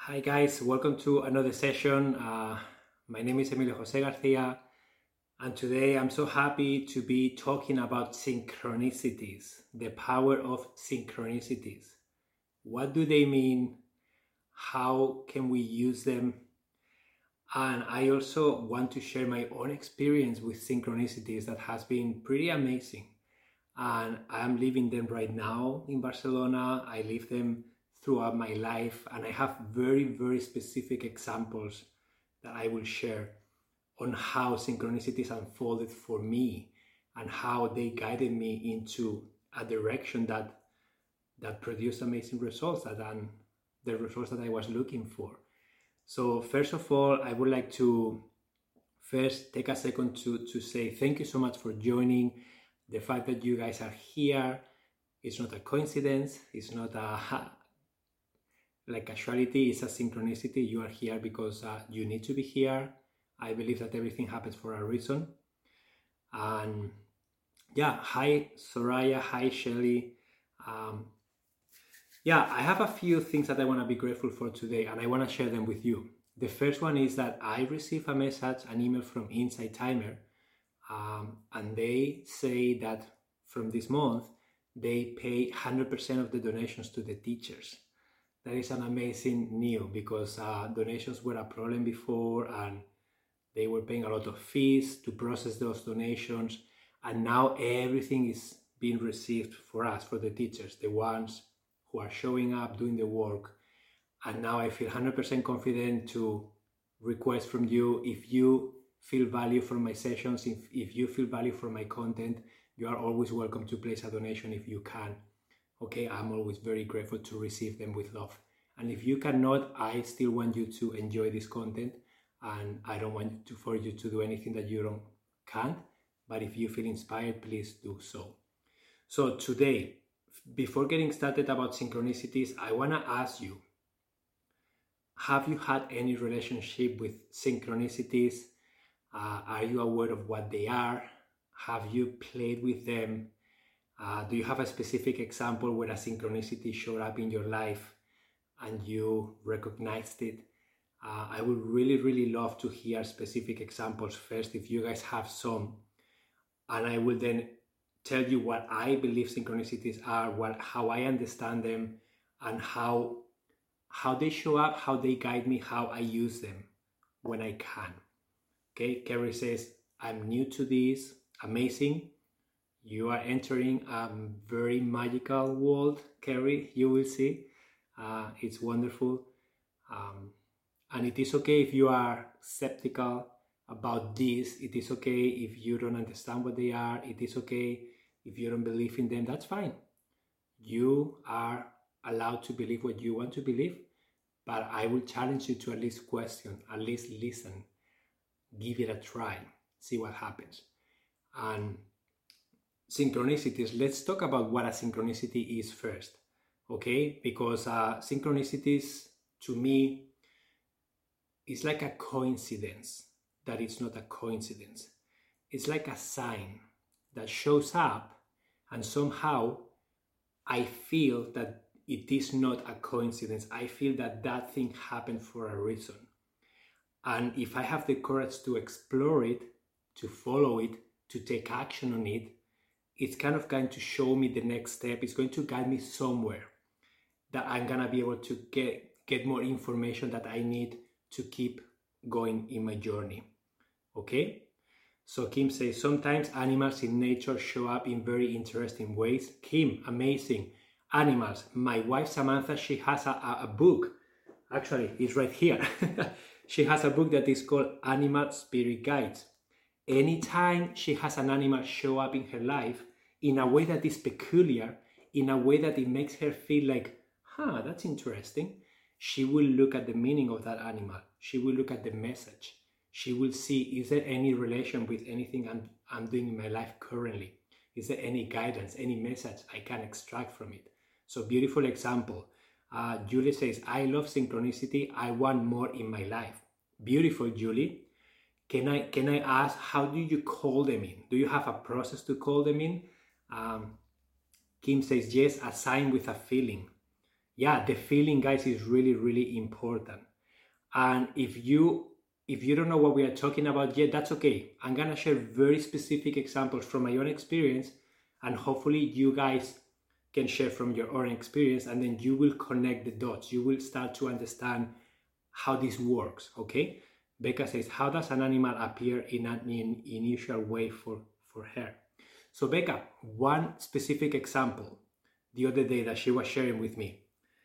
Hi guys, welcome to another session. My name is Emilio Jose Garcia, and today I'm so happy to be talking about synchronicities, the power of synchronicities. What do they mean? How can we use them? And I also want to share my own experience with synchronicities that has been pretty amazing. And I'm living them right now in Barcelona. I live them throughout my life, and I have very, very specific examples that I will share on how synchronicities unfolded for me and how they guided me into a direction that produced amazing results and the results that I was looking for. So first of all, I would like to first take a second to say thank you so much for joining. The fact that you guys are here is not a coincidence. It's not like casuality. It's a synchronicity. You are here because you need to be here. I believe that everything happens for a reason. And yeah, hi Soraya, hi Shelly. I have a few things that I want to be grateful for today, and I want to share them with you. The first one is that I received a message, an email from Insight Timer, and they say that from this month they pay 100% of the donations to the teachers. That is an amazing news because donations were a problem before, and they were paying a lot of fees to process those donations, and now everything is being received for us, for the teachers, the ones who are showing up, doing the work. And now I feel 100% confident to request from you, if you feel value from my sessions, if you feel value from my content, you are always welcome to place a donation if you can. Okay, I'm always very grateful to receive them with love. And if you cannot, I still want you to enjoy this content, and I don't want for you to do anything that you can't. But if you feel inspired, please do so. So today, before getting started about synchronicities, I want to ask you, have you had any relationship with synchronicities? Are you aware of what they are? Have you played with them? Do you have a specific example where a synchronicity showed up in your life and you recognized it? I would really, really love to hear specific examples first, if you guys have some. And I will then tell you what I believe synchronicities are, how I understand them, and how they show up, how they guide me, how I use them when I can. Okay, Kerry says, I'm new to this. Amazing. You are entering a very magical world, Kerry. You will see. It's wonderful. And it is okay if you are skeptical about this. It is okay if you don't understand what they are. It is okay if you don't believe in them. That's fine. You are allowed to believe what you want to believe, but I will challenge you to at least question, at least listen, give it a try, see what happens. And synchronicities, let's talk about what a synchronicity is first, okay? Because synchronicities, to me, is like a coincidence that it's not a coincidence. It's like a sign that shows up, and somehow I feel that it is not a coincidence. I feel that that thing happened for a reason. And if I have the courage to explore it, to follow it, to take action on it, it's kind of going to show me the next step. It's going to guide me somewhere that I'm going to be able to get more information that I need to keep going in my journey. Okay? So Kim says, sometimes animals in nature show up in very interesting ways. Kim, amazing. Animals. My wife Samantha, she has a book. Actually, it's right here. She has a book that is called Animal Spirit Guides. Anytime she has an animal show up in her life in a way that is peculiar, in a way that it makes her feel like, that's interesting, she will look at the meaning of that animal. She will look at the message. She will see, is there any relation with anything I'm doing in my life currently? Is there any guidance, any message I can extract from it? So beautiful example. Julie says, I love synchronicity. I want more in my life. Beautiful, Julie. Can I ask, how do you call them in? Do you have a process to call them in? Kim says, yes, a sign with a feeling. yeah, the feeling, guys, is really, really important. And if you don't know what we are talking about yet, that's okay. I'm gonna share very specific examples from my own experience, and hopefully you guys can share from your own experience, and then you will connect the dots. You will start to understand how this works, okay? Becca says, how does an animal appear in an unusual way for her? So Becca, one specific example the other day that she was sharing with me.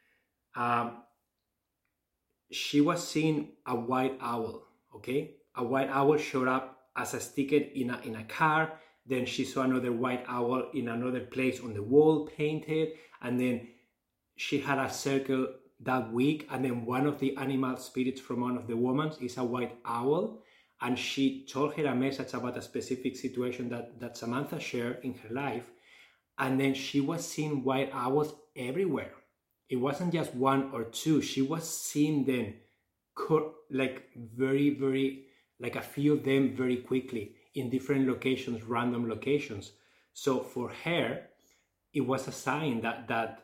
She was seeing a white owl, okay? A white owl showed up as a sticker in a car. Then she saw another white owl in another place on the wall painted. And then she had a circle that week. And then one of the animal spirits from one of the women is a white owl. And she told her a message about a specific situation that Samantha shared in her life. And then she was seeing white owls everywhere. It wasn't just one or two. She was seeing them like very, very, like a few of them very quickly in different locations, random locations. So for her, it was a sign that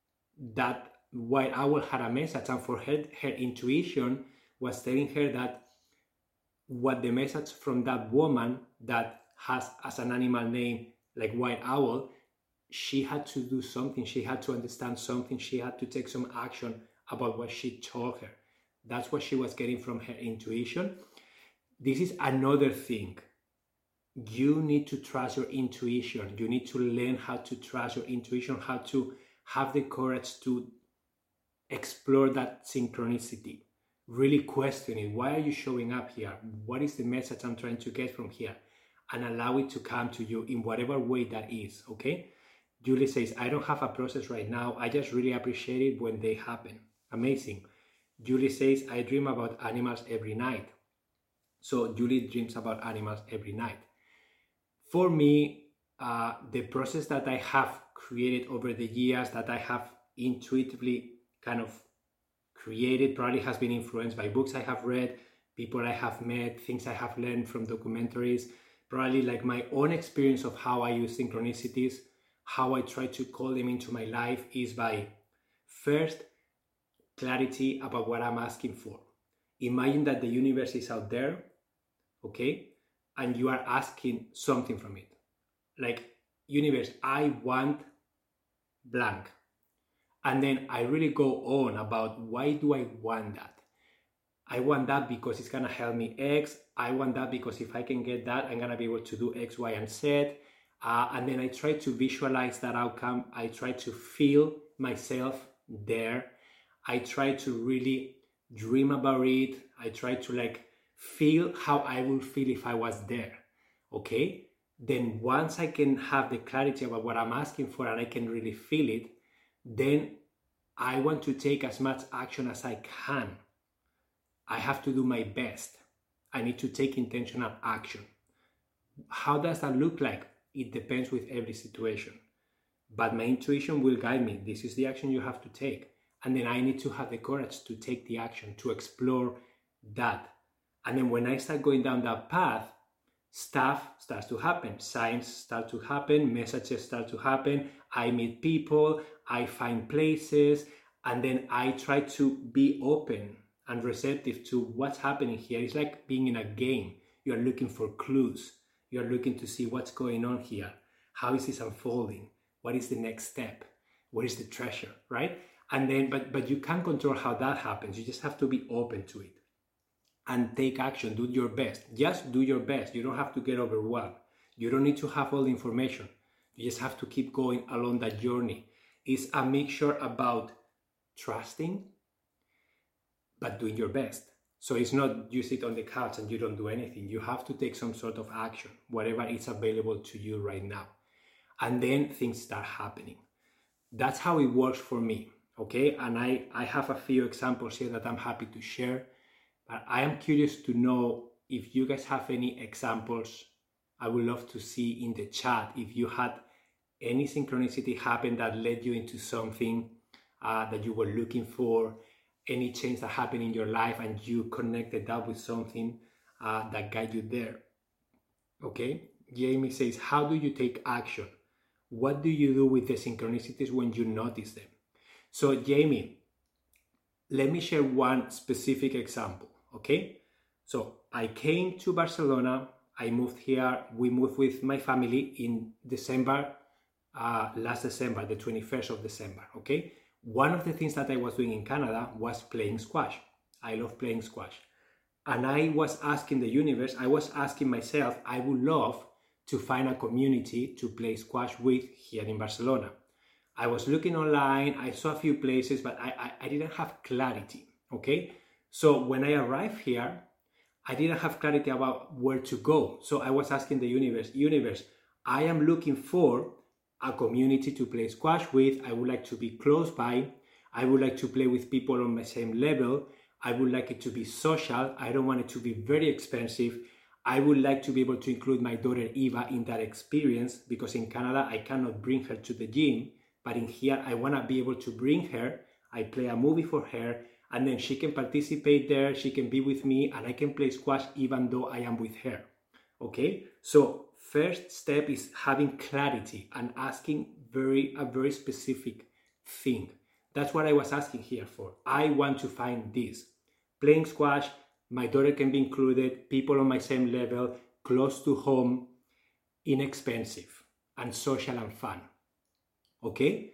white owl had a message, and for her intuition was telling her that what the message from that woman that has as an animal name like white owl, she had to do something, she had to understand something, she had to take some action about what she told her. That's what she was getting from her intuition. This is another thing. You need to trust your intuition. You need to learn how to trust your intuition, how to have the courage to explore that synchronicity. Really question it. Why are you showing up here? What is the message I'm trying to get from here? And allow it to come to you in whatever way that is, okay? Julie says, I don't have a process right now. I just really appreciate it when they happen. Amazing. Julie says, I dream about animals every night. So Julie dreams about animals every night. For me, the process that I have created over the years, that I have intuitively kind of created, probably has been influenced by books I have read, people I have met, things I have learned from documentaries, probably like my own experience of how I use synchronicities, how I try to call them into my life is by first, clarity about what I'm asking for. Imagine that the universe is out there, okay? And you are asking something from it. Like, universe, I want blank. And then I really go on about why do I want that? I want that because it's gonna help me X. I want that because if I can get that, I'm gonna be able to do X, Y, and Z. And then I try to visualize that outcome. I try to feel myself there. I try to really dream about it. I try to like feel how I would feel if I was there, okay? Then once I can have the clarity about what I'm asking for and I can really feel it, then I want to take as much action as I can. I have to do my best. I need to take intentional action. How does that look like? It depends with every situation. But my intuition will guide me. This is the action you have to take. And then I need to have the courage to take the action, to explore that. And then when I start going down that path, stuff starts to happen. Signs start to happen. Messages start to happen. I meet people. I find places. And then I try to be open and receptive to what's happening here. It's like being in a game. You're looking for clues. You're looking to see what's going on here. How is this unfolding? What is the next step? What is the treasure, right? And then, but you can't control how that happens. You just have to be open to it and take action. Do your best. Just do your best. You don't have to get overwhelmed. You don't need to have all the information. You just have to keep going along that journey. It's a mixture about trusting, but doing your best. So it's not you sit on the couch and you don't do anything. You have to take some sort of action, whatever is available to you right now. And then things start happening. That's how it works for me, okay? And I have a few examples here that I'm happy to share. But I am curious to know if you guys have any examples. I would love to see in the chat if you had any synchronicity happen that led you into something that you were looking for, any change that happened in your life and you connected that with something that got you there. Okay, Jamie says, how do you take action? What do you do with the synchronicities when you notice them? So Jamie, let me share one specific example, okay? So I came to Barcelona, I moved here, we moved with my family in December, last December, the 21st of December, okay? One of the things that I was doing in Canada was playing squash. I love playing squash. And I was asking the universe, I was asking myself, I would love to find a community to play squash with here in Barcelona. I was looking online, I saw a few places, but I didn't have clarity, okay? So when I arrived here, I didn't have clarity about where to go. So I was asking the universe, I am looking for a community to play squash with. I would like to be close by. I would like to play with people on my same level. I would like it to be social. I don't want it to be very expensive. I would like to be able to include my daughter Eva in that experience, because in Canada, I cannot bring her to the gym, but in here, I want to be able to bring her. I play a movie for her, and then she can participate there. She can be with me, and I can play squash even though I am with her. Okay? So first step is having clarity and asking a very specific thing. That's what I was asking here for. I want to find this. Playing squash, my daughter can be included, people on my same level, close to home, inexpensive, and social and fun. Okay?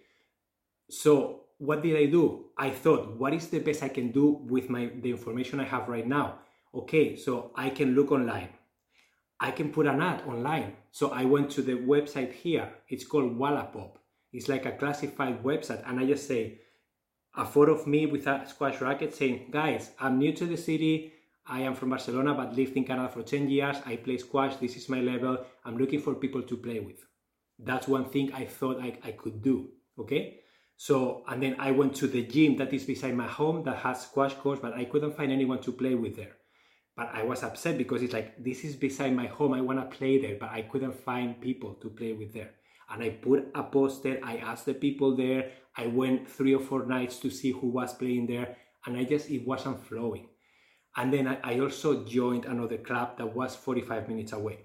So what did I do? I thought, what is the best I can do with the information I have right now? Okay, so I can look online. I can put an ad online. So I went to the website here. It's called Wallapop. It's like a classified website. And I just say, a photo of me with a squash racket saying, guys, I'm new to the city. I am from Barcelona, but lived in Canada for 10 years. I play squash. This is my level. I'm looking for people to play with. That's one thing I thought I could do. Okay? So, and then I went to the gym that is beside my home that has squash courts, but I couldn't find anyone to play with there. But I was upset because it's like, this is beside my home. I want to play there, but I couldn't find people to play with there. And I put a poster. I asked the people there. I went 3 or 4 nights to see who was playing there. And it wasn't flowing. And then I also joined another club that was 45 minutes away.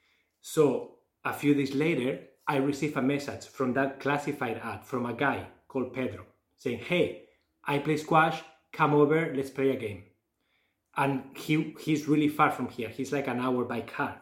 So a few days later, I received a message from that classified ad from a guy called Pedro saying, hey, I play squash. Come over. Let's play a game. And he's really far from here. He's like an hour by car.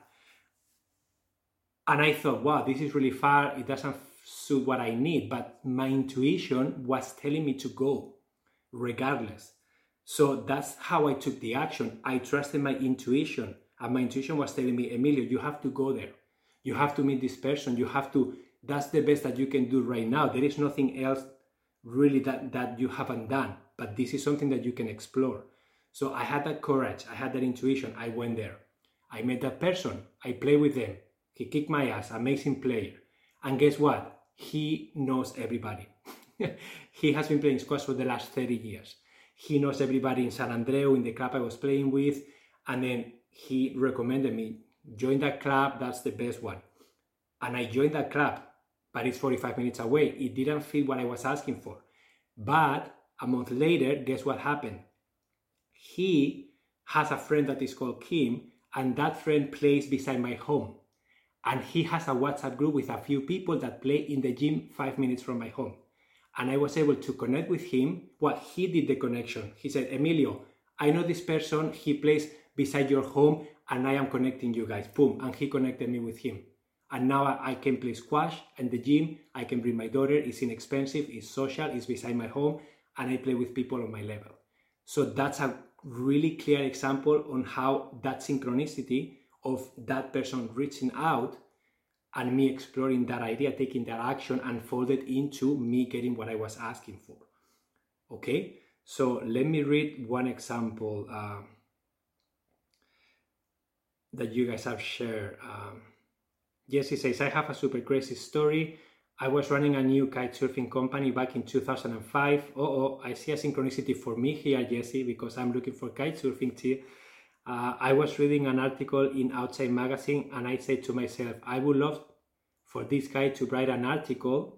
And I thought, wow, this is really far. It doesn't suit what I need. But my intuition was telling me to go regardless. So that's how I took the action. I trusted my intuition. And my intuition was telling me, Emilio, you have to go there. You have to meet this person. That's the best that you can do right now. There is nothing else really that you haven't done. But this is something that you can explore. So I had that courage, I had that intuition, I went there. I met that person, I played with them. He kicked my ass, amazing player. And guess what? He knows everybody. He has been playing squash for the last 30 years. He knows everybody in San Andreu, in the club I was playing with. And then he recommended me, join that club, that's the best one. And I joined that club, but it's 45 minutes away. It didn't fit what I was asking for. But a month later, guess what happened? He has a friend that is called Kim, and that friend plays beside my home. And he has a WhatsApp group with a few people that play in the gym 5 minutes from my home. And I was able to connect with him. Well, he did the connection. He said, Emilio, I know this person, he plays beside your home, and I am connecting you guys. Boom. And he connected me with him. And now I can play squash in the gym. I can bring my daughter. It's inexpensive, it's social, it's beside my home, and I play with people on my level. So that's a really clear example on how that synchronicity of that person reaching out and me exploring that idea, taking that action, unfolded into me getting what I was asking for. Okay, so let me read one example that you guys have shared. Jesse says, I have a super crazy story. I was running a new kite surfing company back in 2005. I see a synchronicity for me here, Jesse, because I'm looking for kite surfing too. I was reading an article in Outside Magazine, and I said to myself, I would love for this guy to write an article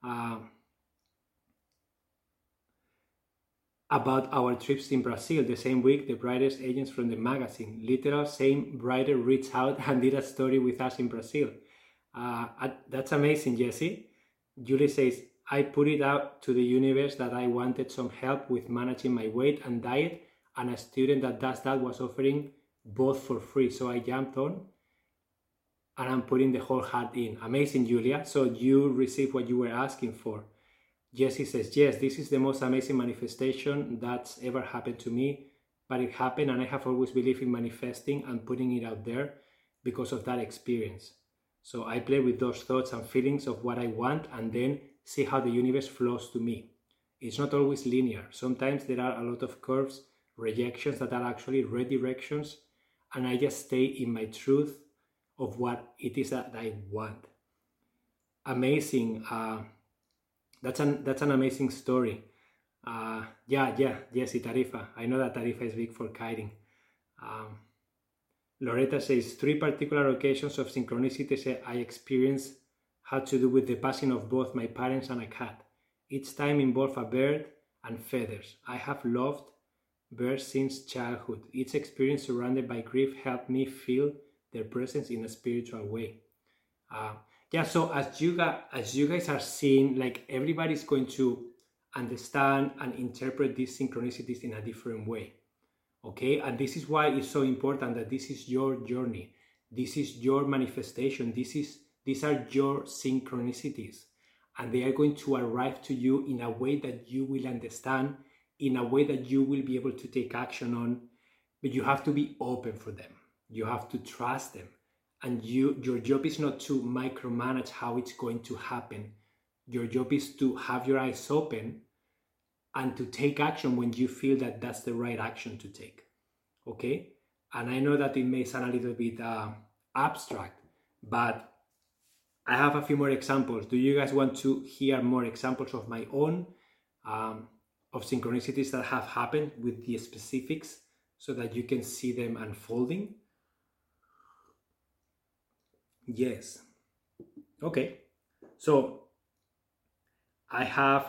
about our trips in Brazil. The same week, the writers agents from the magazine, literal same writer, reached out and did a story with us in Brazil. That's amazing, Jesse. Julie says, I put it out to the universe that I wanted some help with managing my weight and diet, and a student that does that was offering both for free. So I jumped on, and I'm putting the whole heart in. Amazing, Julia. So you received what you were asking for. Jessie says, yes, this is the most amazing manifestation that's ever happened to me, but it happened, and I have always believed in manifesting and putting it out there because of that experience. So I play with those thoughts and feelings of what I want, and then see how the universe flows to me. It's not always linear. Sometimes there are a lot of curves, rejections that are actually redirections, and I just stay in my truth of what it is that I want. Amazing. That's an amazing story. Yes, Tarifa. I know that Tarifa is big for kiting. Loretta says, 3 particular occasions of synchronicities I experienced had to do with the passing of both my parents and a cat. Each time involved a bird and feathers. I have loved birds since childhood. Each experience surrounded by grief helped me feel their presence in a spiritual way. So as you guys are seeing, like, everybody's going to understand and interpret these synchronicities in a different way. Okay, and this is why it's so important that this is your journey. This is your manifestation. These are your synchronicities, and they are going to arrive to you in a way that you will understand, in a way that you will be able to take action on, but you have to be open for them. You have to trust them. And your job is not to micromanage how it's going to happen. Your job is to have your eyes open and to take action when you feel that that's the right action to take. Okay? And I know that it may sound a little bit abstract, but I have a few more examples. Do you guys want to hear more examples of my own, of synchronicities that have happened with the specifics so that you can see them unfolding? Yes. Okay. So I have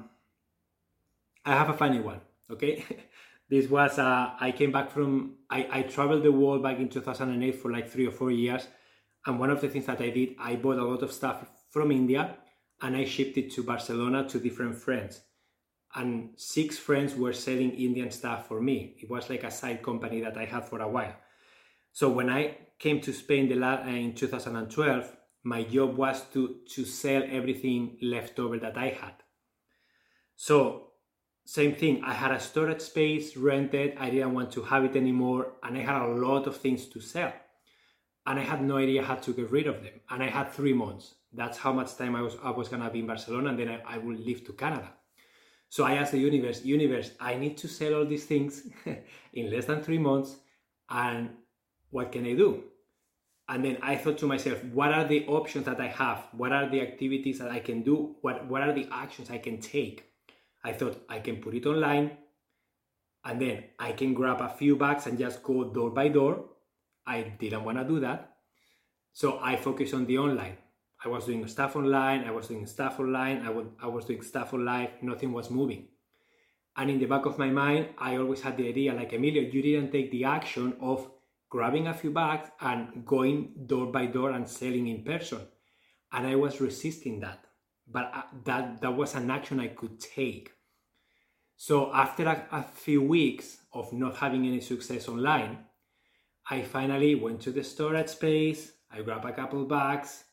a funny one. Okay. This was I came back from I traveled the world back in 2008 for like 3 or 4 years, and one of the things that I did, I bought a lot of stuff from India and I shipped it to Barcelona to different friends, and 6 friends were selling Indian stuff for me. It was like a side company that I had for a while. So when I came to Spain in 2012, my job was to sell everything left over that I had. So same thing, I had a storage space rented, I didn't want to have it anymore, and I had a lot of things to sell. And I had no idea how to get rid of them. And I had 3 months. That's how much time I was gonna be in Barcelona, and then I would leave to Canada. So I asked the universe, I need to sell all these things in less than 3 months, and what can I do? And then I thought to myself, what are the options that I have? What are the activities that I can do? What are the actions I can take? I thought I can put it online, and then I can grab a few bags and just go door by door. I didn't want to do that. So I focused on the online. I was doing stuff online, I was doing stuff live, nothing was moving. And in the back of my mind, I always had the idea, like, Emilio, you didn't take the action of grabbing a few bags and going door by door and selling in person. And I was resisting that. But that was an action I could take. So after a few weeks of not having any success online, I finally went to the storage space, I grabbed a couple bags,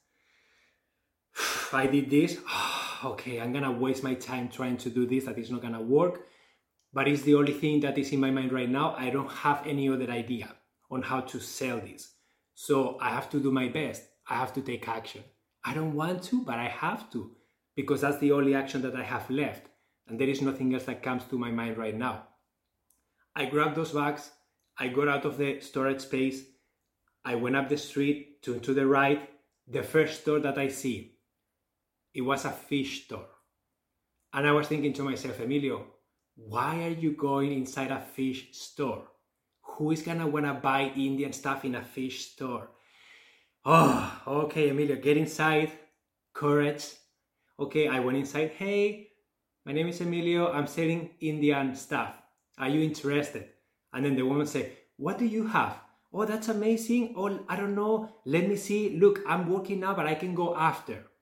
I did this, okay, I'm gonna waste my time trying to do this, that is not gonna work, but it's the only thing that is in my mind right now. I don't have any other idea on how to sell this. So I have to do my best, I have to take action. I don't want to, but I have to, because that's the only action that I have left, and there is nothing else that comes to my mind right now. I grabbed those bags, I got out of the storage space, I went up the street to the right. The first store that I see, it was a fish store. And I was thinking to myself, Emilio, why are you going inside a fish store? Who is gonna wanna buy Indian stuff in a fish store? Oh, okay, Emilio, get inside, courage. Okay, I went inside. Hey, my name is Emilio, I'm selling Indian stuff. Are you interested? And then the woman said, what do you have? Oh, that's amazing. Oh, I don't know. Let me see. Look, I'm working now, but I can go after.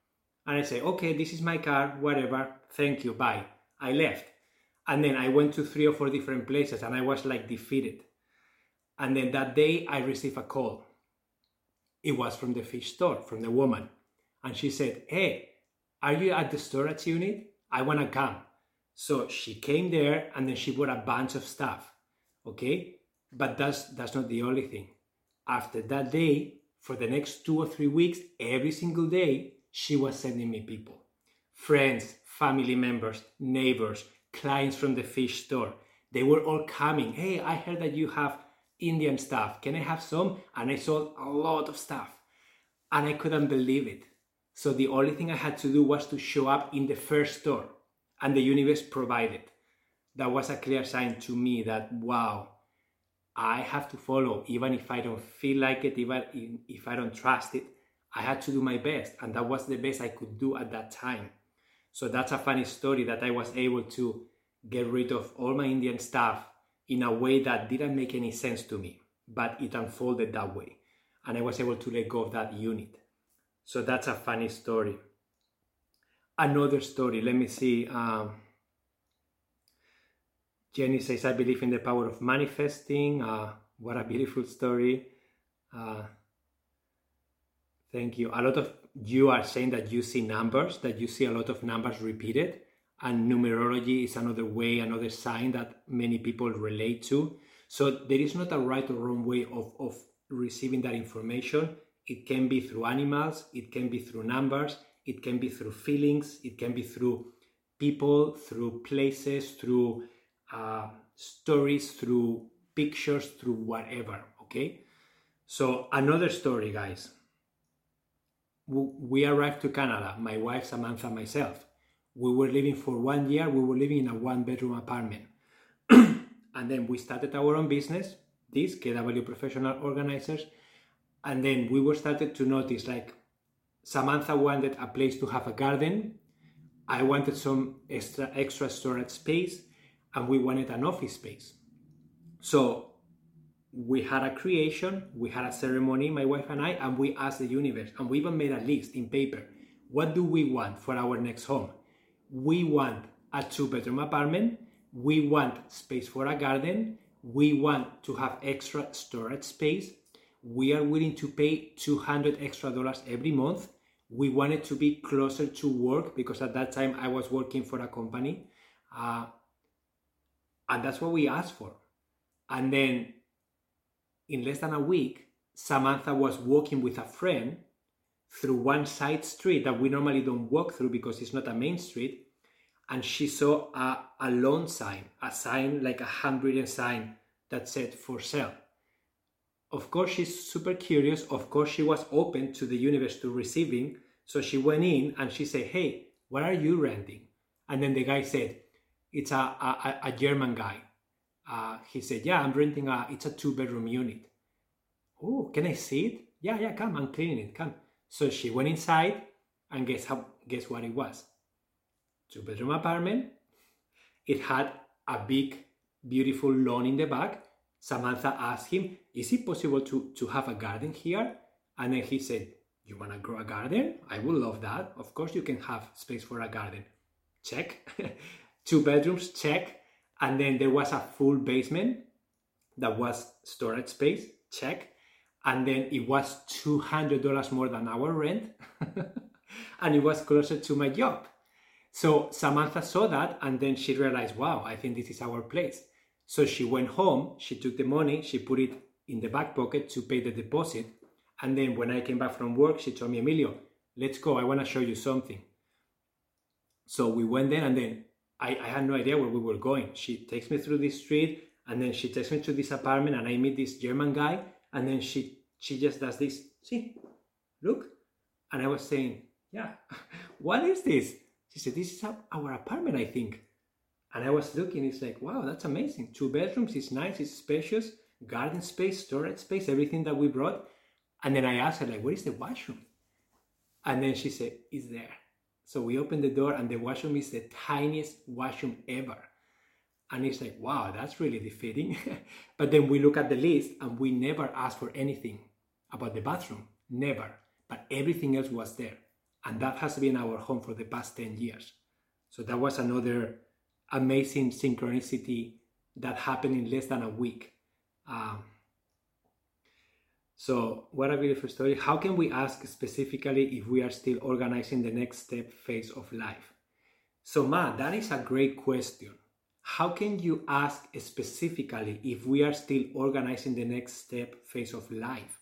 And I say, okay, this is my car, whatever, thank you, bye. I left. And then I went to 3 or 4 different places and I was like defeated. And then that day I received a call. It was from the fish store, from the woman. And she said, hey, are you at the storage unit? I want to come. So she came there and then she bought a bunch of stuff. Okay? But that's not the only thing. After that day, for the next 2 or 3 weeks, every single day, she was sending me people. Friends, family members, neighbors, clients from the fish store. They were all coming. Hey, I heard that you have Indian stuff. Can I have some? And I sold a lot of stuff. And I couldn't believe it. So the only thing I had to do was to show up in the first store. And the universe provided. That was a clear sign to me that, wow, I have to follow, even if I don't feel like it, even if I don't trust it. I had to do my best, and that was the best I could do at that time. So that's a funny story, that I was able to get rid of all my Indian stuff in a way that didn't make any sense to me, but it unfolded that way. And I was able to let go of that unit. So that's a funny story. Another story, let me see. Jenny says, I believe in the power of manifesting. What a beautiful story. Thank you. A lot of you are saying that you see numbers, that you see a lot of numbers repeated. And numerology is another way, another sign that many people relate to. So there is not a right or wrong way of receiving that information. It can be through animals, it can be through numbers, it can be through feelings, it can be through people, through places, through stories, through pictures, through whatever, okay? So another story, guys. We arrived to Canada, my wife Samantha and myself. We were living for 1 year, we were living in a 1-bedroom apartment. And then we started our own business, this KW Professional Organizers. And then we were started to notice, like, Samantha wanted a place to have a garden. I wanted some extra storage space, and we wanted an office space. So we had a creation, we had a ceremony, my wife and I, and we asked the universe, and we even made a list in paper. What do we want for our next home? We want a 2-bedroom apartment. We want space for a garden. We want to have extra storage space. We are willing to pay $200 extra every month. We wanted to be closer to work because at that time I was working for a company. And that's what we asked for. And then in less than a week, Samantha was walking with a friend through one side street that we normally don't walk through because it's not a main street. And she saw a loan sign, a sign like a handwritten sign that said for sale. Of course, she's super curious. Of course, she was open to the universe to receiving. So she went in and she said, hey, what are you renting? And then the guy said, it's a German guy. He said, yeah, I'm renting it's a 2-bedroom unit. Oh, can I see it? Yeah, come, I'm cleaning it, come. So she went inside and guess what it was? 2-bedroom apartment. It had a big, beautiful lawn in the back. Samantha asked him, is it possible to have a garden here? And then he said, you want to grow a garden? I would love that. Of course you can have space for a garden. Check. 2 bedrooms, check. And then there was a full basement that was storage space, check. And then it was $200 more than our rent. And it was closer to my job. So Samantha saw that and then she realized, wow, I think this is our place. So she went home, she took the money, she put it in the back pocket to pay the deposit. And then when I came back from work, she told me, Emilio, let's go, I want to show you something. So we went there and then I had no idea where we were going. She takes me through this street and then she takes me to this apartment and I meet this German guy and then she just does this. See, look. And I was saying, yeah, what is this? She said, this is our apartment, I think. And I was looking, it's like, wow, that's amazing. 2 bedrooms, it's nice, it's spacious, garden space, storage space, everything that we brought. And then I asked her, like, where is the washroom? And then she said, it's there. So we opened the door and the washroom is the tiniest washroom ever. And it's like, wow, that's really defeating. But then we look at the list and we never asked for anything about the bathroom, never. But everything else was there. And that has been our home for the past 10 years. So that was another amazing synchronicity that happened in less than a week. So what a beautiful story. How can we ask specifically if we are still organizing the next step phase of life? So Ma, that is a great question. How can you ask specifically if we are still organizing the next step phase of life,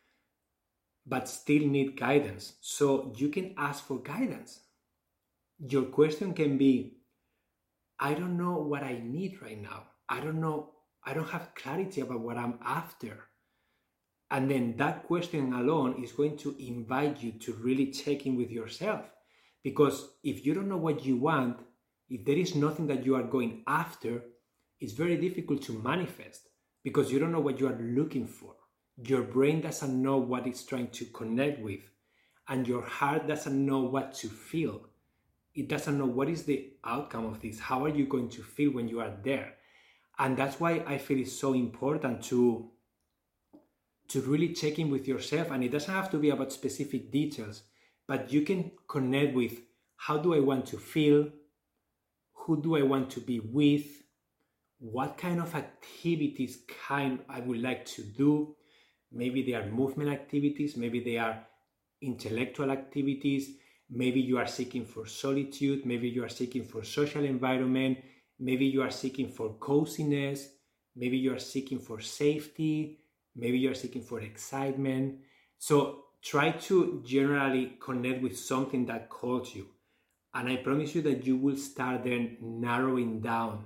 but still need guidance? So you can ask for guidance. Your question can be, I don't know what I need right now. I don't have clarity about what I'm after. And then that question alone is going to invite you to really check in with yourself. Because if you don't know what you want, if there is nothing that you are going after, it's very difficult to manifest because you don't know what you are looking for. Your brain doesn't know what it's trying to connect with, and your heart doesn't know what to feel. It doesn't know what is the outcome of this. How are you going to feel when you are there? And that's why I feel it's so important to really check in with yourself. And it doesn't have to be about specific details, but you can connect with, how do I want to feel? Who do I want to be with? What kind of activities I would like to do? Maybe they are movement activities, maybe they are intellectual activities, maybe you are seeking for solitude, maybe you are seeking for social environment, maybe you are seeking for coziness, maybe you are seeking for safety, maybe you are seeking for excitement. So try to generally connect with something that calls you. And I promise you that you will start then narrowing down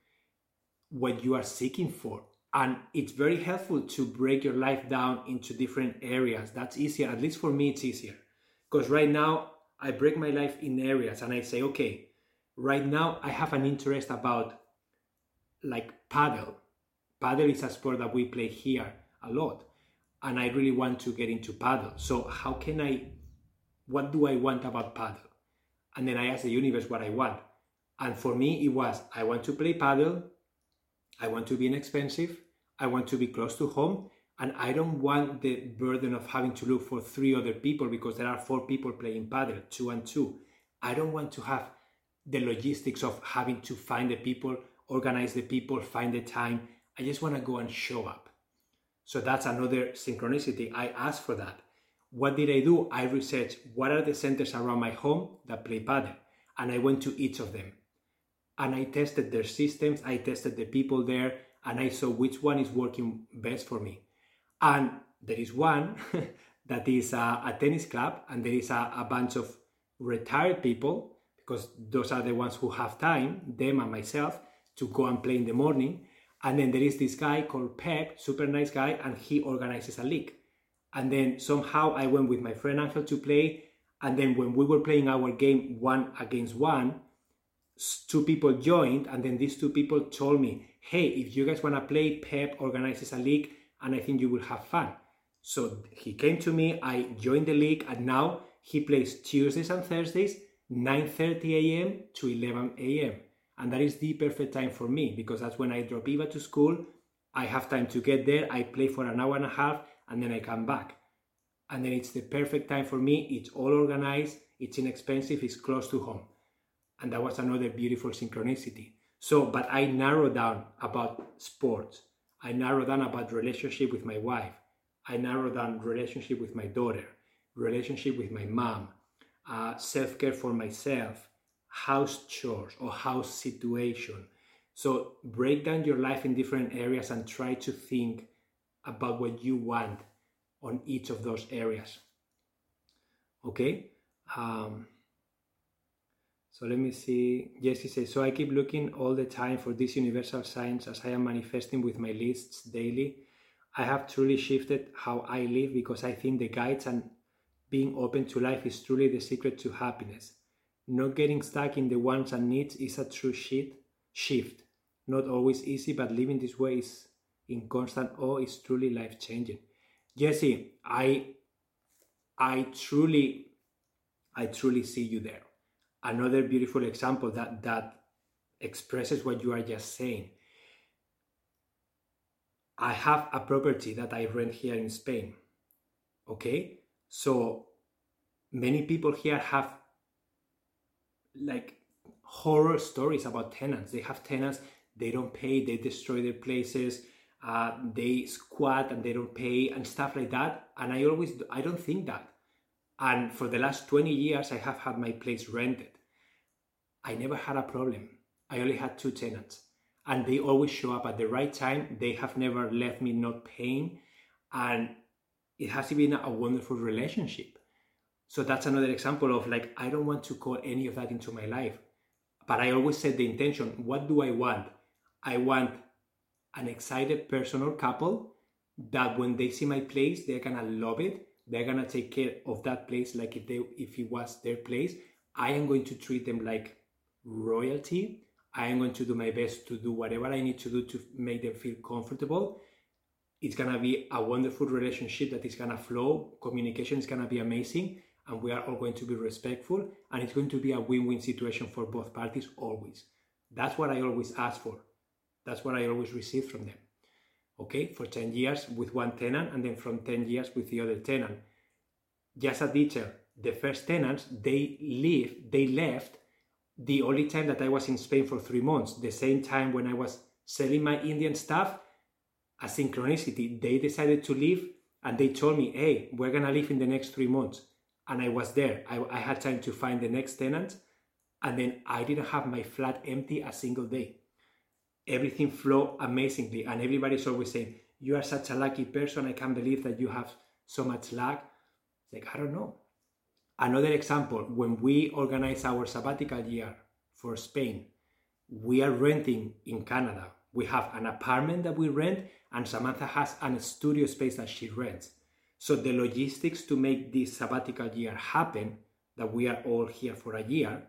what you are seeking for. And it's very helpful to break your life down into different areas. That's easier. At least for me, it's easier. Because right now, I break my life in areas and I say, okay, right now I have an interest about like paddle. Paddle is a sport that we play here a lot. And I really want to get into paddle. So what do I want about paddle? And then I asked the universe what I want. And for me, it was, I want to play paddle. I want to be inexpensive. I want to be close to home. And I don't want the burden of having to look for 3 other people because there are 4 people playing paddle, 2 and 2. I don't want to have the logistics of having to find the people, organize the people, find the time. I just want to go and show up. So that's another synchronicity. I asked for that. What did I do? I researched what are the centers around my home that play paddle. And I went to each of them. And I tested their systems, I tested the people there, and I saw which one is working best for me. And there is one that is a tennis club, and there is a bunch of retired people, because those are the ones who have time, them and myself, to go and play in the morning. And then there is this guy called Pep, super nice guy, and he organizes a league. And then somehow I went with my friend Angel to play, and then when we were playing our game 1 against 1, 2 people joined, and then these 2 people told me, hey, if you guys want to play, Pep organizes a league, and I think you will have fun. So he came to me, I joined the league, and now he plays Tuesdays and Thursdays, 9:30 a.m. to 11 a.m. And that is the perfect time for me, because that's when I drop Eva to school, I have time to get there, I play for an hour and a half, and then I come back. And then it's the perfect time for me, it's all organized, it's inexpensive, it's close to home. And that was another beautiful synchronicity. So, but I narrowed down about sports. I narrowed down about relationship with my wife. I narrowed down relationship with my daughter, relationship with my mom, self-care for myself, house chores or house situation. So break down your life in different areas and try to think about what you want on each of those areas. Okay? So let me see. Jessie says, so I keep looking all the time for these universal signs as I am manifesting with my lists daily. I have truly shifted how I live because I think the guides and being open to life is truly the secret to happiness. Not getting stuck in the wants and needs is a true shift. Not always easy, but living this way is in constant awe is truly life-changing. Jessie, I truly see you there. Another beautiful example that expresses what you are just saying. I have a property that I rent here in Spain. Okay? So many people here have like horror stories about tenants. They have tenants, they don't pay, they destroy their places, they squat and they don't pay and stuff like that. And I don't think that. And for the last 20 years, I have had my place rented. I never had a problem. I only had 2 tenants and they always show up at the right time. They have never left me not paying, and it has been a wonderful relationship. So that's another example of like, I don't want to call any of that into my life, but I always set the intention. What do I want? I want an excited person or couple that when they see my place, they're gonna love it. They're gonna take care of that place like if it was their place. I am going to treat them like royalty. I am going to do my best to do whatever I need to do to make them feel comfortable. It's gonna be a wonderful relationship that is gonna flow. Communication is gonna be amazing, and we are all going to be respectful, and it's going to be a win-win situation for both parties always. That's what I always ask for. That's what I always receive from them. Okay, for 10 years with one tenant, and then from 10 years with the other tenant. Just a detail, the first tenants, they left the only time that I was in Spain for 3 months, the same time when I was selling my Indian stuff. A synchronicity, they decided to leave and they told me, hey, we're gonna leave in the next 3 months. And I was there. I had time to find the next tenant, and then I didn't have my flat empty a single day. Everything flowed amazingly, and everybody's always saying, you are such a lucky person, I can't believe that you have so much luck. Like, I don't know. Another example, when we organize our sabbatical year for Spain, we are renting in Canada. We have an apartment that we rent, and Samantha has a studio space that she rents. So the logistics to make this sabbatical year happen, that we are all here for a year,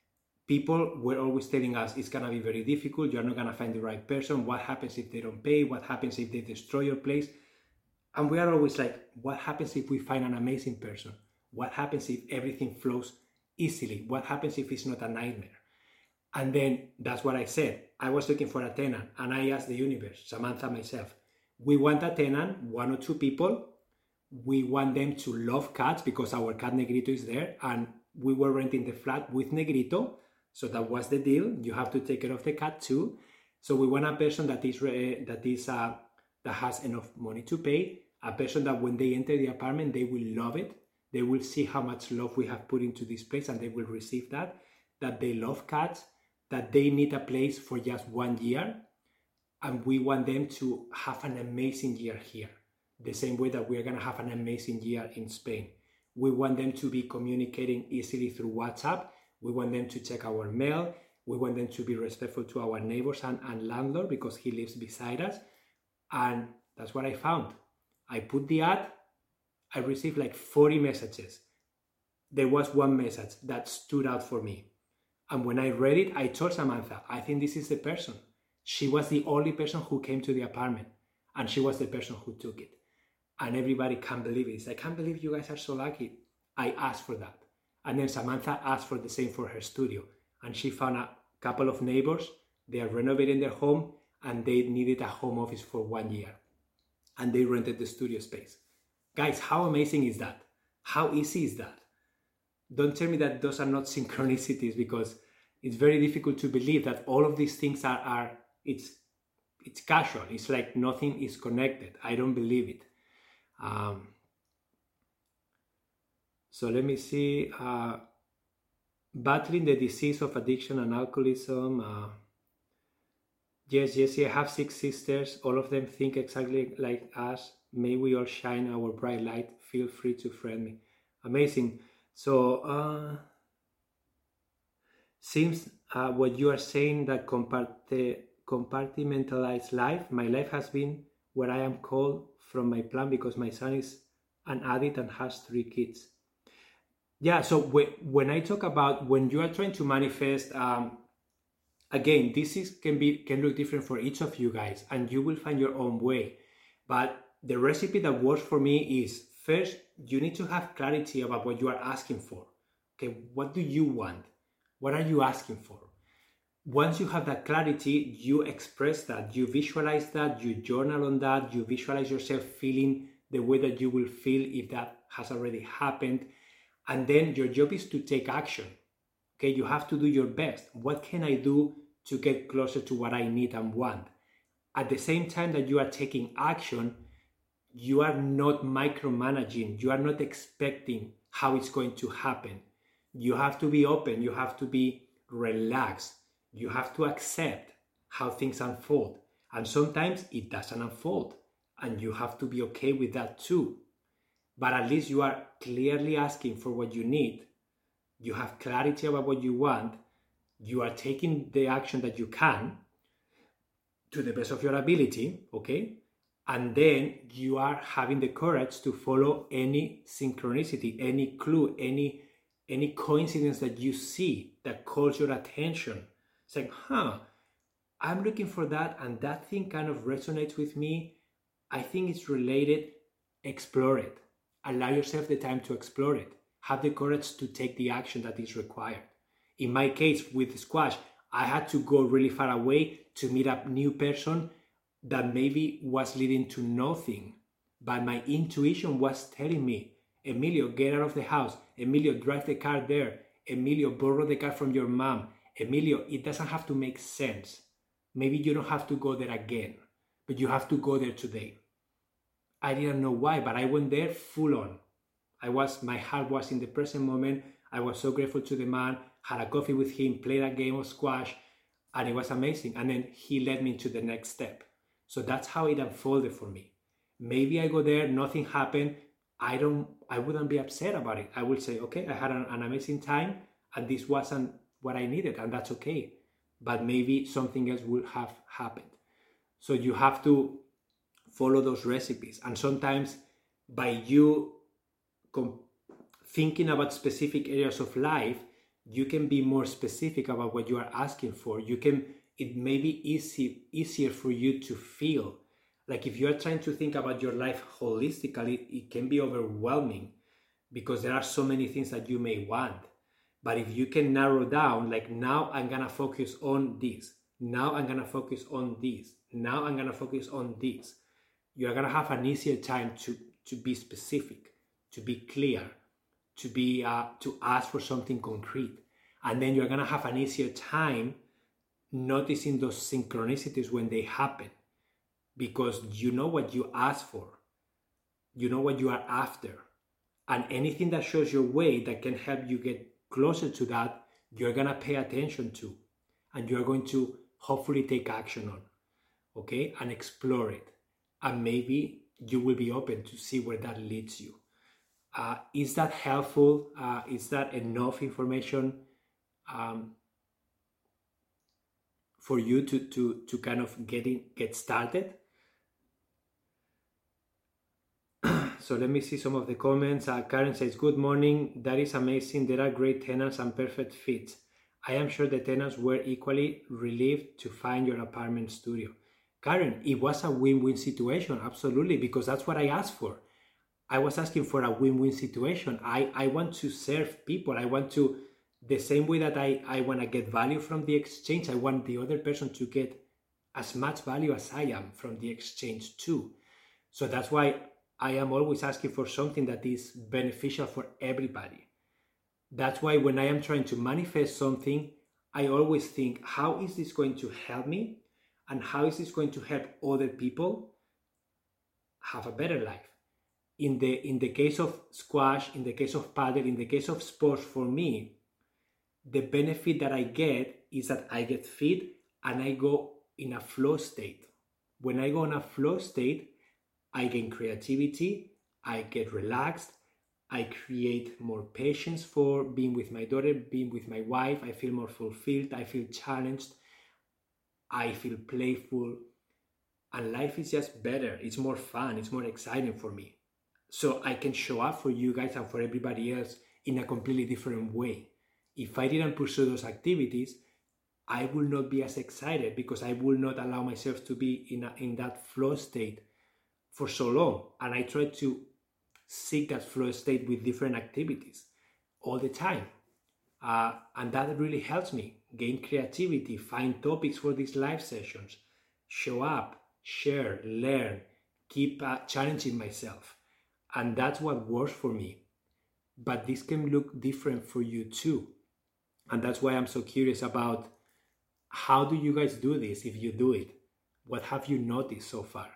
people were always telling us it's going to be very difficult, you're not going to find the right person, what happens if they don't pay, what happens if they destroy your place? And we are always like, what happens if we find an amazing person? What happens if everything flows easily? What happens if it's not a nightmare? And then that's what I said. I was looking for a tenant, and I asked the universe, Samantha, myself, we want a tenant, 1 or 2 people. We want them to love cats because our cat Negrito is there, and we were renting the flat with Negrito. So that was the deal. You have to take care of the cat too. So we want a person that has enough money to pay, a person that when they enter the apartment, they will love it. They will see how much love we have put into this place, and they will receive that they love cats, that they need a place for just 1 year. And we want them to have an amazing year here, the same way that we're going to have an amazing year in Spain. We want them to be communicating easily through WhatsApp. We want them to check our mail. We want them to be respectful to our neighbors and landlord because he lives beside us. And that's what I found. I put the ad. I received like 40 messages. There was one message that stood out for me. And when I read it, I told Samantha, I think this is the person. She was the only person who came to the apartment, and she was the person who took it. And everybody can't believe it. It's like, I can't believe you guys are so lucky. I asked for that. And then Samantha asked for the same for her studio. And she found a couple of neighbors. They are renovating their home, and they needed a home office for 1 year. And they rented the studio space. Guys, how amazing is that? How easy is that? Don't tell me that those are not synchronicities, because it's very difficult to believe that all of these things it's casual. It's like nothing is connected. I don't believe it. So let me see. Battling the disease of addiction and alcoholism. Yes, Jessie, I have 6 sisters. All of them think exactly like us. May we all shine our bright light. Feel free to friend me. Amazing. So, seems what you are saying, that compartmentalized life, my life has been where I am called from my plan because my son is an addict and has 3 kids. Yeah, so when I talk about when you are trying to manifest, again, this can look different for each of you guys, and you will find your own way. But the recipe that works for me is, first, you need to have clarity about what you are asking for. Okay, what do you want? What are you asking for? Once you have that clarity, you express that, you visualize that, you journal on that, you visualize yourself feeling the way that you will feel if that has already happened. And then your job is to take action. Okay, you have to do your best. What can I do to get closer to what I need and want? At the same time that you are taking action, you are not micromanaging. You are not expecting how it's going to happen. You have to be open. You have to be relaxed. You have to accept how things unfold. And sometimes it doesn't unfold. And you have to be okay with that too. But at least you are clearly asking for what you need. You have clarity about what you want. You are taking the action that you can to the best of your ability, okay? And then you are having the courage to follow any synchronicity, any clue, any coincidence that you see that calls your attention. Saying, I'm looking for that and that thing kind of resonates with me. I think it's related. Explore it. Allow yourself the time to explore it. Have the courage to take the action that is required. In my case with squash, I had to go really far away to meet a new person that maybe was leading to nothing. But my intuition was telling me, Emilio, get out of the house. Emilio, drive the car there. Emilio, borrow the car from your mom. Emilio, it doesn't have to make sense. Maybe you don't have to go there again, but you have to go there today. I didn't know why, but I went there full on. My heart was in the present moment. I was so grateful to the man, had a coffee with him, played a game of squash, and it was amazing. And then he led me to the next step. So that's how it unfolded for me. Maybe I go there, nothing happened. I wouldn't be upset about it. I would say, okay, I had an amazing time and this wasn't what I needed, and that's okay. But maybe something else would have happened. So you have to follow those recipes. And sometimes by you thinking about specific areas of life, you can be more specific about what you are asking for. It may be easier for you to feel. Like if you are trying to think about your life holistically, it can be overwhelming because there are so many things that you may want. But if you can narrow down, like now I'm going to focus on this. Now I'm going to focus on this. Now I'm going to focus on this. You're going to have an easier time to be specific, to be clear, to ask for something concrete. And then you're going to have an easier time noticing those synchronicities when they happen, because you know what you ask for. You know what you are after. And anything that shows your way that can help you get closer to that, you're going to pay attention to. And you're going to hopefully take action on. Okay? And explore it. And maybe you will be open to see where that leads you. Is that helpful? Is that enough information for you to kind of get started? So let me see some of the comments. Karen says, good morning. That is amazing. There are great tenants and perfect fits. I am sure the tenants were equally relieved to find your apartment studio. Karen, it was a win-win situation. Absolutely. Because that's what I asked for. I was asking for a win-win situation. I want to serve people. I want to, the same way that I want to get value from the exchange, I want the other person to get as much value as I am from the exchange too. So that's why I am always asking for something that is beneficial for everybody. That's why when I am trying to manifest something, I always think, how is this going to help me? And how is this going to help other people have a better life? In the case of squash, in the case of paddle, in the case of sports, for me, the benefit that I get is that I get fit and I go in a flow state. When I go in a flow state, I gain creativity, I get relaxed, I create more patience for being with my daughter, being with my wife. I feel more fulfilled, I feel challenged, I feel playful, and life is just better. It's more fun, it's more exciting for me. So I can show up for you guys and for everybody else in a completely different way. If I didn't pursue those activities, I will not be as excited because I will not allow myself to be in that flow state for so long. And I try to seek that flow state with different activities all the time. And that really helps me gain creativity, find topics for these live sessions, show up, share, learn, keep challenging myself. And that's what works for me. but this can look different for you too. And that's why I'm so curious about how do you guys do this if you do it? What have you noticed so far?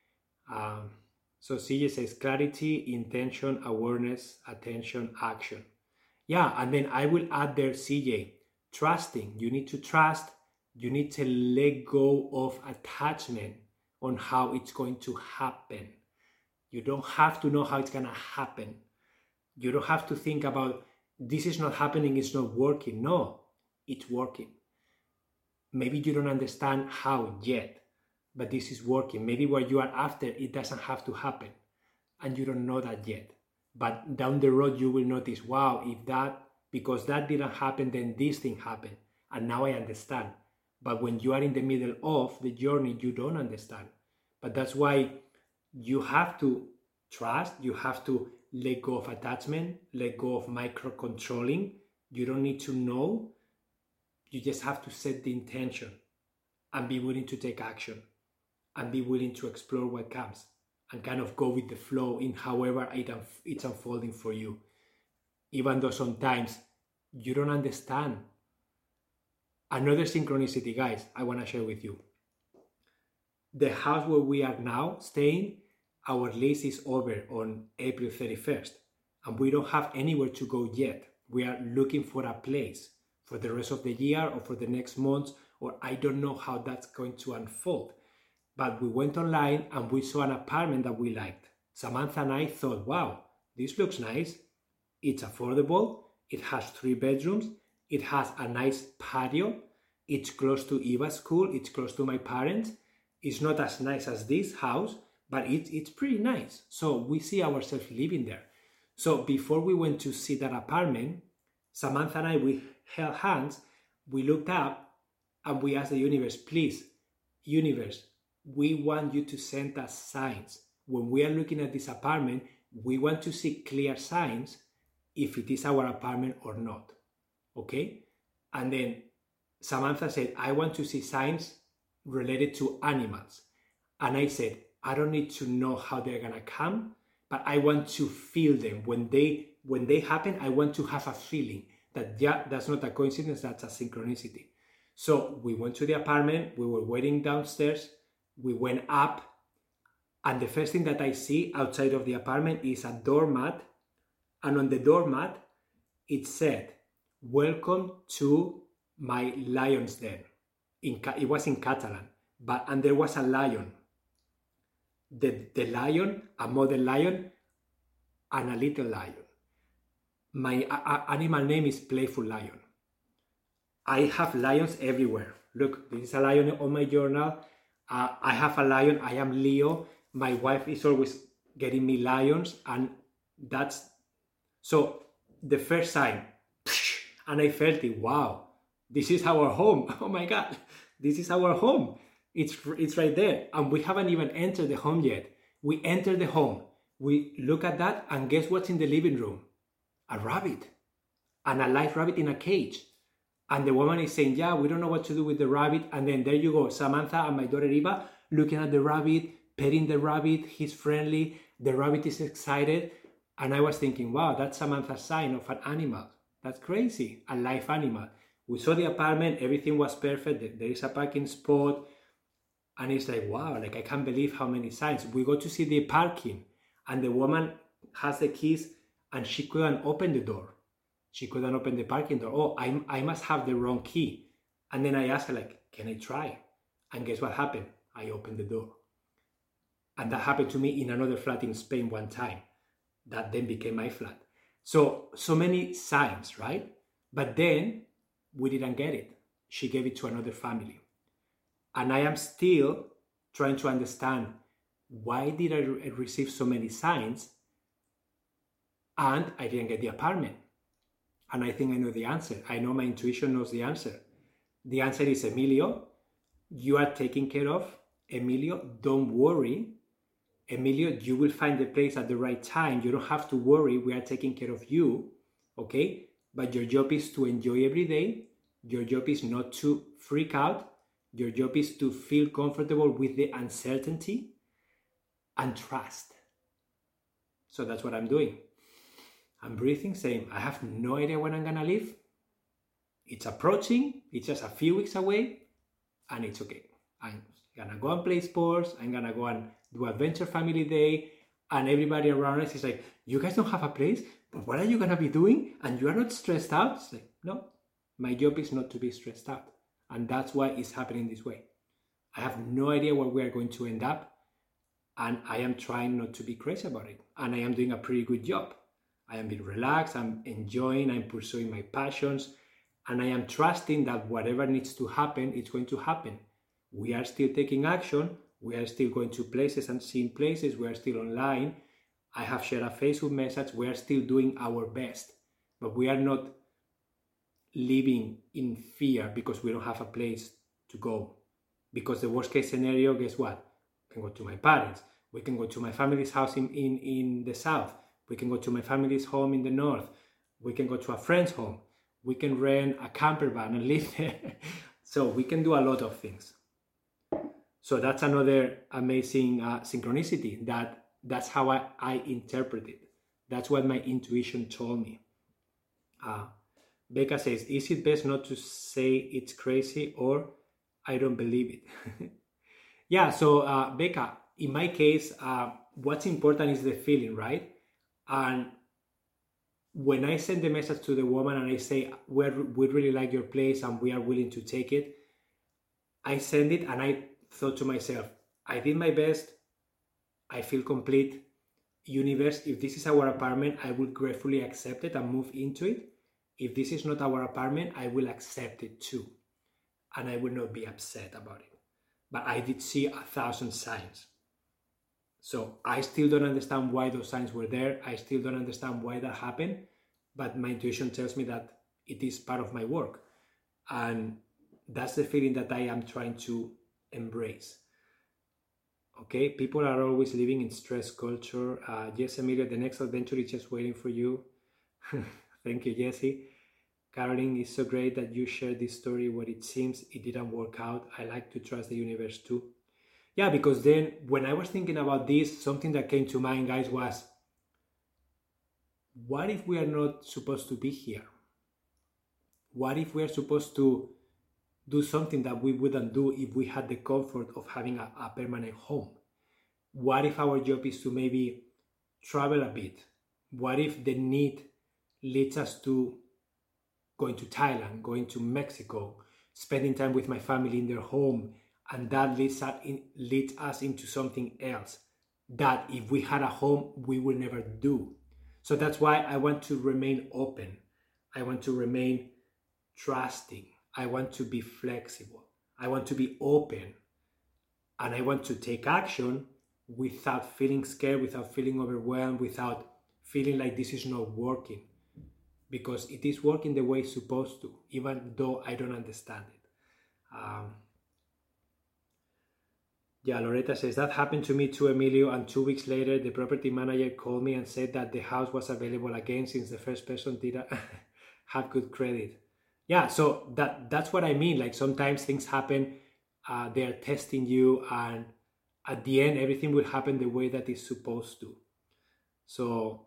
So CJ says clarity, intention, awareness, attention, action. Yeah, and then I will add there, CJ, trusting. You need to trust. You need to let go of attachment on how it's going to happen. You don't have to know how it's going to happen. You don't have to think about this is not happening, it's not working. No, it's working. Maybe you don't understand how yet, but this is working. Maybe what you are after, it doesn't have to happen, and you don't know that yet. But down the road, you will notice, wow, because that didn't happen, then this thing happened, and now I understand. But when you are in the middle of the journey, you don't understand. But that's why you have to trust, you have to let go of attachment, let go of micro-controlling. You don't need to know. You just have to set the intention and be willing to take action and be willing to explore what comes and kind of go with the flow in however it's unfolding for you. Even though sometimes you don't understand. Another synchronicity, guys, I want to share with you. The house where we are now staying, our lease is over on April 31st, and we don't have anywhere to go yet. We are looking for a place for the rest of the year or for the next months, or I don't know how that's going to unfold. But we went online and we saw an apartment that we liked. Samantha and I thought, wow, this looks nice. It's affordable. It has 3 bedrooms. It has a nice patio. It's close to Eva's school. It's close to my parents. It's not as nice as this house, but it's pretty nice. So we see ourselves living there. So before we went to see that apartment, Samantha and I, we held hands, we looked up, and we asked the universe, please, universe, we want you to send us signs. When we are looking at this apartment, we want to see clear signs if it is our apartment or not. Okay? And then Samantha said, I want to see signs related to animals. And I said, I don't need to know how they're going to come, but I want to feel them. When they happen, I want to have a feeling that, yeah, that's not a coincidence, that's a synchronicity. So we went to the apartment, we were waiting downstairs, we went up, and the first thing that I see outside of the apartment is a doormat, and on the doormat, it said, welcome to my lion's den. It was in Catalan, and there was a lion. The lion, a mother lion, and a little lion. My animal name is Playful Lion. I have lions everywhere. Look, this is a lion on my journal. I have a lion. I am Leo. My wife is always getting me lions, and that's so the first sign. And I felt it. Wow, this is our home. Oh my God, this is our home. It's right there, and we haven't even entered the home yet. We enter the home. We look at that, and guess what's in the living room? A rabbit, and a live rabbit in a cage. And the woman is saying, yeah, we don't know what to do with the rabbit. And then there you go, Samantha and my daughter Eva looking at the rabbit, petting the rabbit. He's friendly. The rabbit is excited. And I was thinking, wow, that's Samantha's sign of an animal. That's crazy, a live animal. We saw the apartment, everything was perfect. There is a parking spot. And it's like, wow, like I can't believe how many signs. We go to see the parking, and the woman has the keys, and she couldn't open the door. She couldn't open the parking door. Oh, I must have the wrong key. And then I asked her, like, can I try? And guess what happened? I opened the door. And that happened to me in another flat in Spain one time. That then became my flat. So many signs, right? But then we didn't get it. She gave it to another family. And I am still trying to understand, why did I receive so many signs and I didn't get the apartment? And I think I know the answer. I know my intuition knows the answer. The answer is, Emilio, you are taken care of. Emilio, don't worry. Emilio, you will find the place at the right time. You don't have to worry. We are taking care of you. Okay? But your job is to enjoy every day. Your job is not to freak out. Your job is to feel comfortable with the uncertainty and trust. So that's what I'm doing. I'm breathing, saying, I have no idea when I'm gonna leave. It's approaching, it's just a few weeks away, and it's okay. I'm gonna go and play sports, I'm gonna go and do Adventure Family Day, and everybody around us is like, you guys don't have a place? But what are you gonna be doing? And you are not stressed out? It's like, no, my job is not to be stressed out. And that's why it's happening this way. I have no idea where we are going to end up, and I am trying not to be crazy about it. And I am doing a pretty good job. I am being relaxed, I'm enjoying, I'm pursuing my passions, and I am trusting that whatever needs to happen, it's going to happen. We are still taking action, we are still going to places and seeing places, we are still online. I have shared a Facebook message, we are still doing our best, but we are not living in fear because we don't have a place to go. Because the worst case scenario, guess what? We can go to my parents, we can go to my family's house in the south, we can go to my family's home in the north, we can go to a friend's home, we can rent a camper van and live there. So we can do a lot of things. So that's another amazing synchronicity. That's how I interpret it. That's what my intuition told me. Becca says, is it best not to say it's crazy or I don't believe it? Yeah, so Becca, in my case, what's important is the feeling, right? And when I send the message to the woman and I say, we really like your place and we are willing to take it, I send it and I thought to myself, I did my best, I feel complete. Universe, if this is our apartment, I will gratefully accept it and move into it. If this is not our apartment, I will accept it too. And I will not be upset about it. But I did see 1,000 signs. So I still don't understand why those signs were there. I still don't understand why that happened. But my intuition tells me that it is part of my work. And that's the feeling that I am trying to embrace. Okay, people are always living in stress culture. Yes, Emilio, the next adventure is just waiting for you. Thank you, Jesse. Caroline, it's so great that you shared this story where it seems it didn't work out. I like to trust the universe too. Yeah, because then when I was thinking about this, something that came to mind, guys, was, what if we are not supposed to be here? What if we are supposed to do something that we wouldn't do if we had the comfort of having a permanent home? What if our job is to maybe travel a bit? What if the need leads us to going to Thailand, going to Mexico, spending time with my family in their home, and that leads us into something else that if we had a home, we will never do. So that's why I want to remain open. I want to remain trusting. I want to be flexible. I want to be open. And I want to take action without feeling scared, without feeling overwhelmed, without feeling like this is not working. Because it is working the way it's supposed to, even though I don't understand it. Yeah, Loretta says, that happened to me too, Emilio, and 2 weeks later, the property manager called me and said that the house was available again since the first person didn't have good credit. Yeah, so that's what I mean. Like sometimes things happen, they are testing you, and at the end, everything will happen the way that it's supposed to. So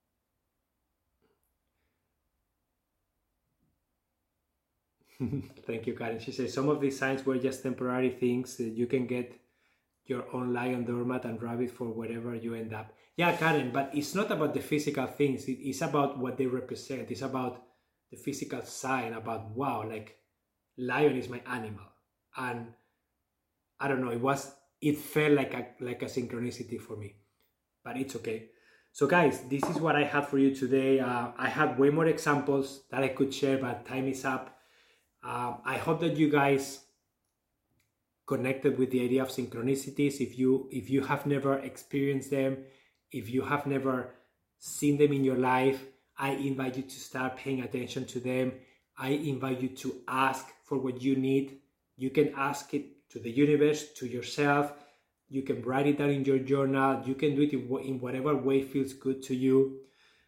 thank you, Karen. She says, some of these signs were just temporary things. You can get your own lion, doormat, and rabbit for wherever you end up. Yeah, Karen, but it's not about the physical things. It's about what they represent. It's about the physical sign, about, wow, like lion is my animal. And I don't know, it felt like a synchronicity for me, but it's okay. So guys, this is what I had for you today. I have way more examples that I could share, but time is up. I hope that you guys connected with the idea of synchronicities. If you have never experienced them, if you have never seen them in your life, I invite you to start paying attention to them. I invite you to ask for what you need. You can ask it to the universe, to yourself. You can write it down in your journal. You can do it in whatever way feels good to you.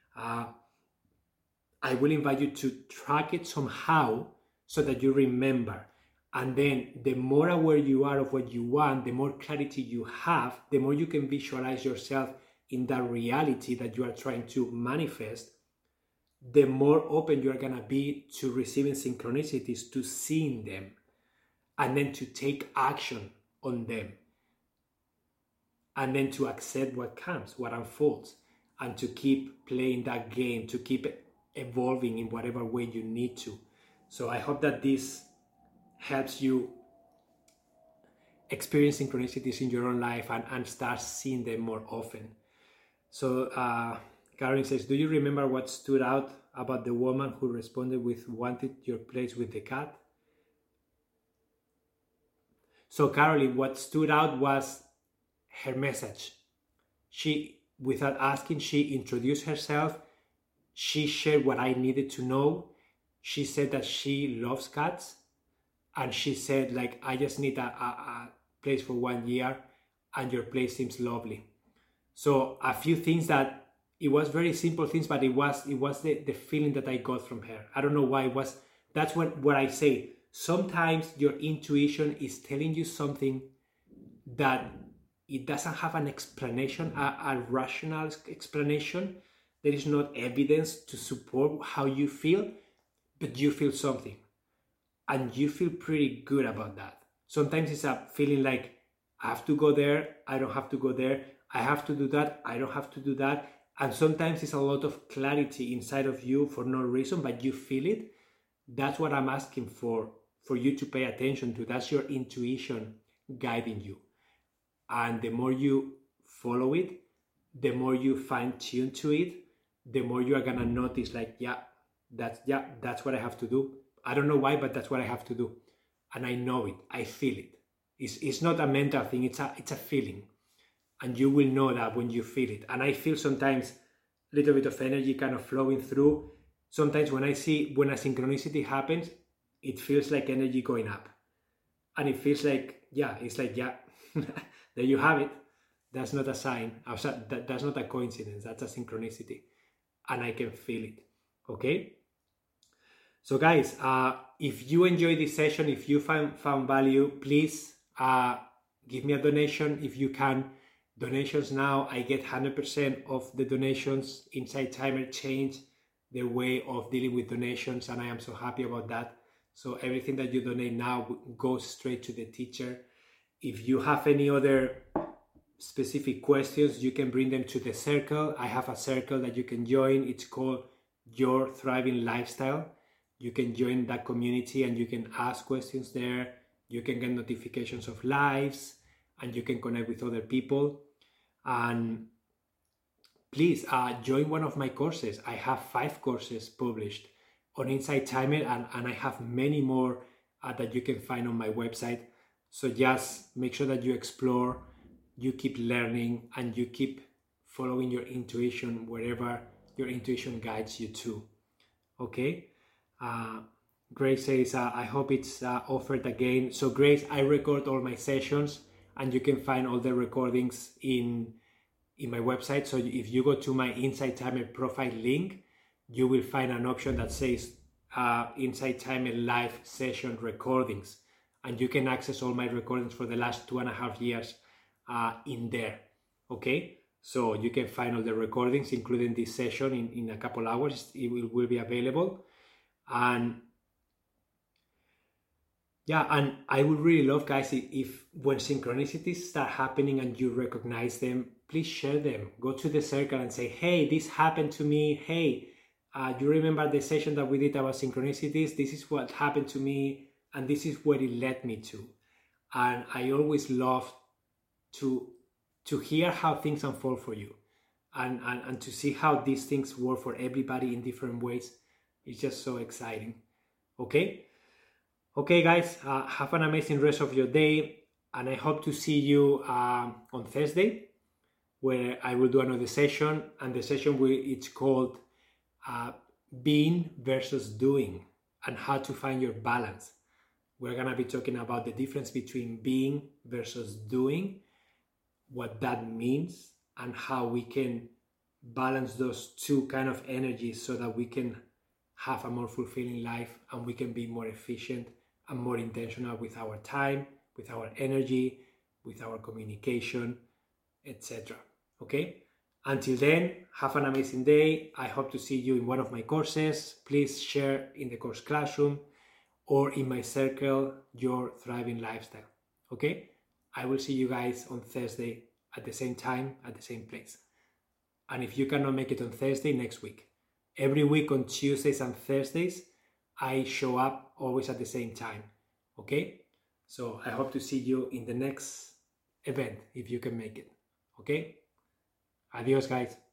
I will invite you to track it somehow so that you remember. And then the more aware you are of what you want, the more clarity you have, the more you can visualize yourself in that reality that you are trying to manifest. the more open you're gonna be to receiving synchronicities, to seeing them, and then to take action on them, and then to accept what comes, what unfolds, and to keep playing that game, to keep evolving in whatever way you need to. So I hope that this helps you experience synchronicities in your own life and start seeing them more often. So Caroline says, do you remember what stood out about the woman who responded with wanted your place with the cat? So Caroline, what stood out was her message. She, without asking, she introduced herself. She shared what I needed to know. She said that she loves cats. And she said, like, I just need a place for 1 year and your place seems lovely. So a few things that, it was very simple things, but it was the feeling that I got from her. I don't know why it was. That's what I say. Sometimes your intuition is telling you something that it doesn't have an explanation, a rational explanation. There is not evidence to support how you feel, but you feel something. And you feel pretty good about that. Sometimes it's a feeling like, I have to go there, I don't have to go there. I have to do that, I don't have to do that. And sometimes it's a lot of clarity inside of you for no reason, but you feel it. That's what I'm asking for you to pay attention to. That's your intuition guiding you. And the more you follow it, the more you fine tune to it, the more you are gonna notice like, that's what I have to do. I don't know why, but that's what I have to do. And I know it, I feel it. It's not a mental thing, it's a feeling. And you will know that when you feel it. And I feel sometimes a little bit of energy kind of flowing through. Sometimes when a synchronicity happens, it feels like energy going up. And it feels like, there you have it. That's not a sign. That's not a coincidence. That's a synchronicity. And I can feel it. Okay? So guys, if you enjoyed this session, if you found value, please give me a donation if you can. Donations now, I get 100% of the donations. Insight Timer changed the way of dealing with donations, and I am so happy about that. So everything that you donate now goes straight to the teacher. If you have any other specific questions, you can bring them to the circle. I have a circle that you can join. It's called Your Thriving Lifestyle. You can join that community and you can ask questions there. You can get notifications of lives and you can connect with other people. And please join one of my courses. I have 5 courses published on Insight Timer, and I have many more that you can find on my website. So just make sure that you explore, you keep learning, and you keep following your intuition wherever your intuition guides you to. Okay? Grace says, I hope it's offered again. So Grace, I record all my sessions and you can find all the recordings in my website. So if you go to my Insight Timer profile link, you will find an option that says Insight Timer live session recordings. And you can access all my recordings for the last 2.5 years in there. Okay? So you can find all the recordings, including this session in a couple hours. It will be available. And yeah, and I would really love, guys, if when synchronicities start happening and you recognize them, please share them. Go to the circle and say, hey, this happened to me. Hey, you remember the session that we did about synchronicities? This is what happened to me, and this is where it led me to. And I always love to hear how things unfold for you and to see how these things work for everybody in different ways. It's just so exciting. Okay? Okay, guys, have an amazing rest of your day, and I hope to see you on Thursday, where I will do another session, and the session it's called Being versus Doing, and how to find your balance. We're going to be talking about the difference between being versus doing, what that means, and how we can balance those two kind of energies so that we can have a more fulfilling life and we can be more efficient and more intentional with our time, with our energy, with our communication, etc. Okay? Until then, have an amazing day. I hope to see you in one of my courses. Please share in the course classroom or in my circle your thriving lifestyle. Okay? I will see you guys on Thursday at the same time, at the same place. And if you cannot make it on Thursday, next week. Every week on Tuesdays and Thursdays, I show up always at the same time. Okay? So I hope to see you in the next event if you can make it. Okay? Adios, guys.